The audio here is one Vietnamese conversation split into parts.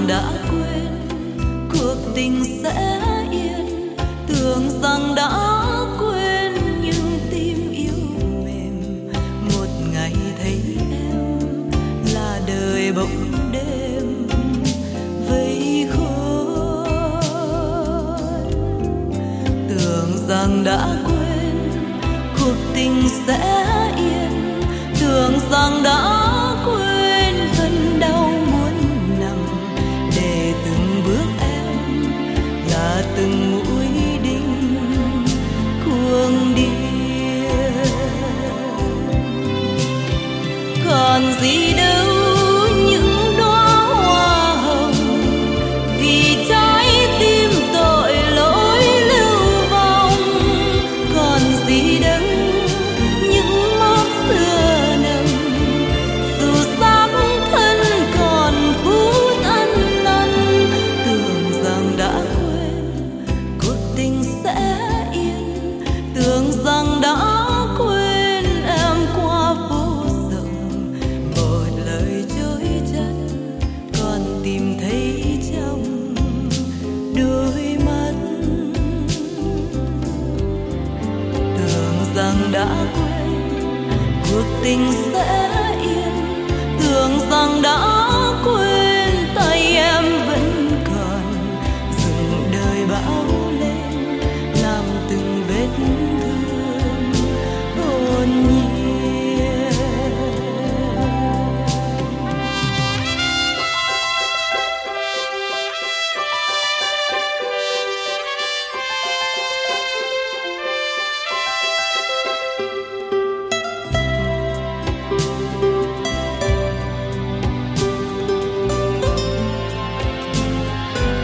rằng đã quên cuộc tình sẽ yên, tưởng rằng đã quên nhưng tim yêu mềm. Một ngày thấy em là đời bỗng đêm vây khốn, tưởng rằng đã quên cuộc tình sẽ yên, tưởng rằng đã quên cơn đau muốn nằm, để từng bước em là từng mũi đinh cuồng điên. Còn gì đâu những đóa hoa hồng, vì trái tim tội lỗi lưu vong. Còn gì đâu những mốc xưa nồng, dù xác thân còn phút ăn năn. Tưởng rằng đã quên cuộc tình sẽ yên, tưởng rằng đã quên em qua phố rộng. Một lời dối chân còn tìm thấy trong đôi mắt. Tưởng rằng đã quên cuộc tình sẽ yên, tưởng rằng đã quên tay em vẫn còn dừng đời bão lên, làm từng vết thương hồn nhiên.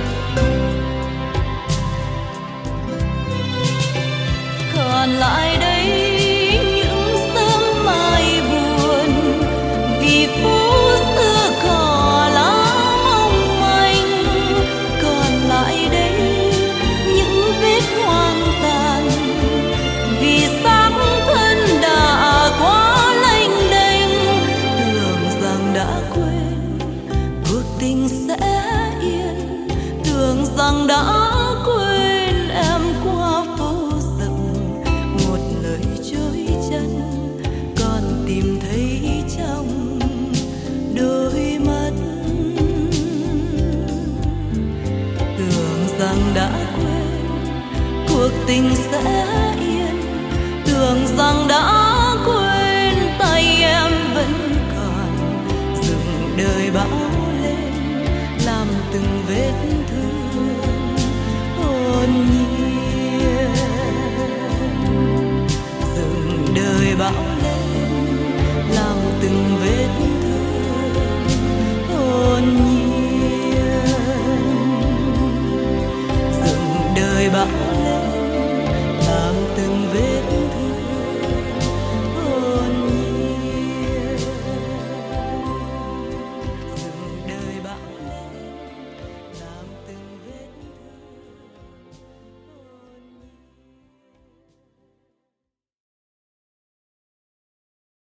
Còn lại đây